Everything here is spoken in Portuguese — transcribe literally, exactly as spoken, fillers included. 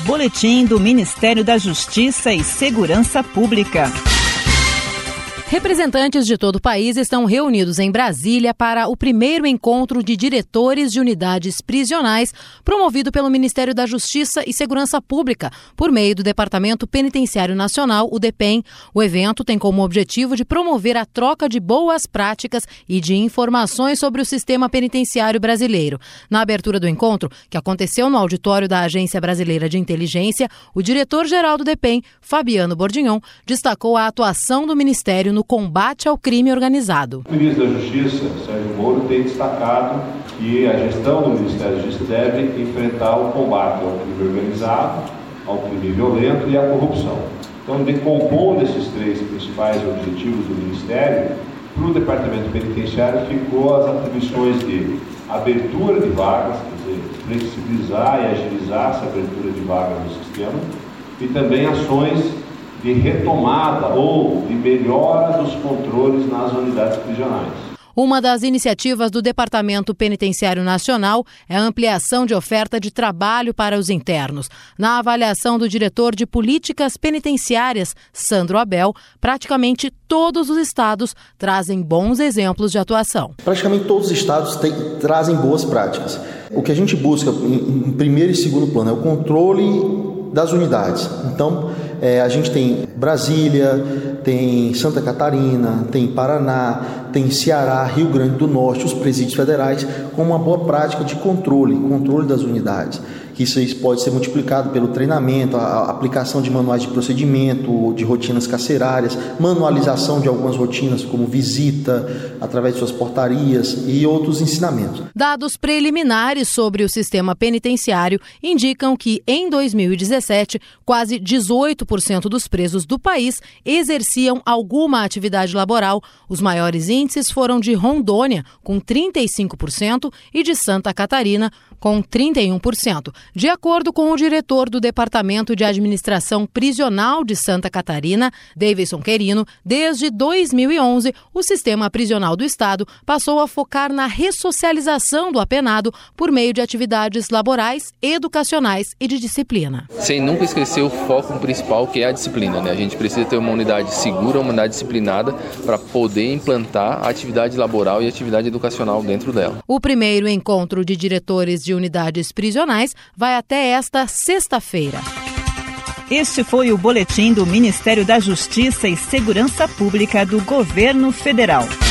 Boletim do Ministério da Justiça e Segurança Pública. Representantes de todo o país estão reunidos em Brasília para o primeiro encontro de diretores de unidades prisionais promovido pelo Ministério da Justiça e Segurança Pública por meio do Departamento Penitenciário Nacional, o DEPEN. O evento tem como objetivo de promover a troca de boas práticas e de informações sobre o sistema penitenciário brasileiro. Na abertura do encontro, que aconteceu no auditório da Agência Brasileira de Inteligência, o diretor-geral do DEPEN, Fabiano Bordignon, destacou a atuação do Ministério no no combate ao crime organizado. O ministro da Justiça, Sérgio Moro, tem destacado que a gestão do Ministério da Justiça deve enfrentar o combate ao crime organizado, ao crime violento e à corrupção. Então, decompondo esses três principais objetivos do Ministério, para o Departamento Penitenciário ficou as atribuições de abertura de vagas, quer dizer, flexibilizar e agilizar essa abertura de vagas no sistema, e também ações de retomada ou de melhora dos controles nas unidades prisionais. Uma das iniciativas do Departamento Penitenciário Nacional é a ampliação de oferta de trabalho para os internos. Na avaliação do diretor de Políticas Penitenciárias, Sandro Abel, praticamente todos os estados trazem bons exemplos de atuação. Praticamente todos os estados têm, trazem boas práticas. O que a gente busca em, em primeiro e segundo plano é o controle das unidades. Então, é, a gente tem Brasília, tem Santa Catarina, tem Paraná, tem Ceará, Rio Grande do Norte, os presídios federais, com uma boa prática de controle, controle das unidades. Que isso pode ser multiplicado pelo treinamento, a aplicação de manuais de procedimento, de rotinas carcerárias, manualização de algumas rotinas, como visita, através de suas portarias e outros ensinamentos. Dados preliminares sobre o sistema penitenciário indicam que, em dois mil e dezessete, quase dezoito por cento dos presos do país exerciam alguma atividade laboral. Os maiores índices foram de Rondônia, com trinta e cinco por cento, e de Santa Catarina, com trinta e um por cento. De acordo com o diretor do Departamento de Administração Prisional de Santa Catarina, Davidson Querino, desde dois mil e onze, o sistema prisional do estado passou a focar na ressocialização do apenado por meio de atividades laborais, educacionais e de disciplina. Sem nunca esquecer o foco principal, que é a disciplina, né? A gente precisa ter uma unidade segura, uma unidade disciplinada para poder implantar a atividade laboral e a atividade educacional dentro dela. O primeiro encontro de diretores de unidades prisionais vai até esta sexta-feira. Este foi o boletim do Ministério da Justiça e Segurança Pública do Governo Federal.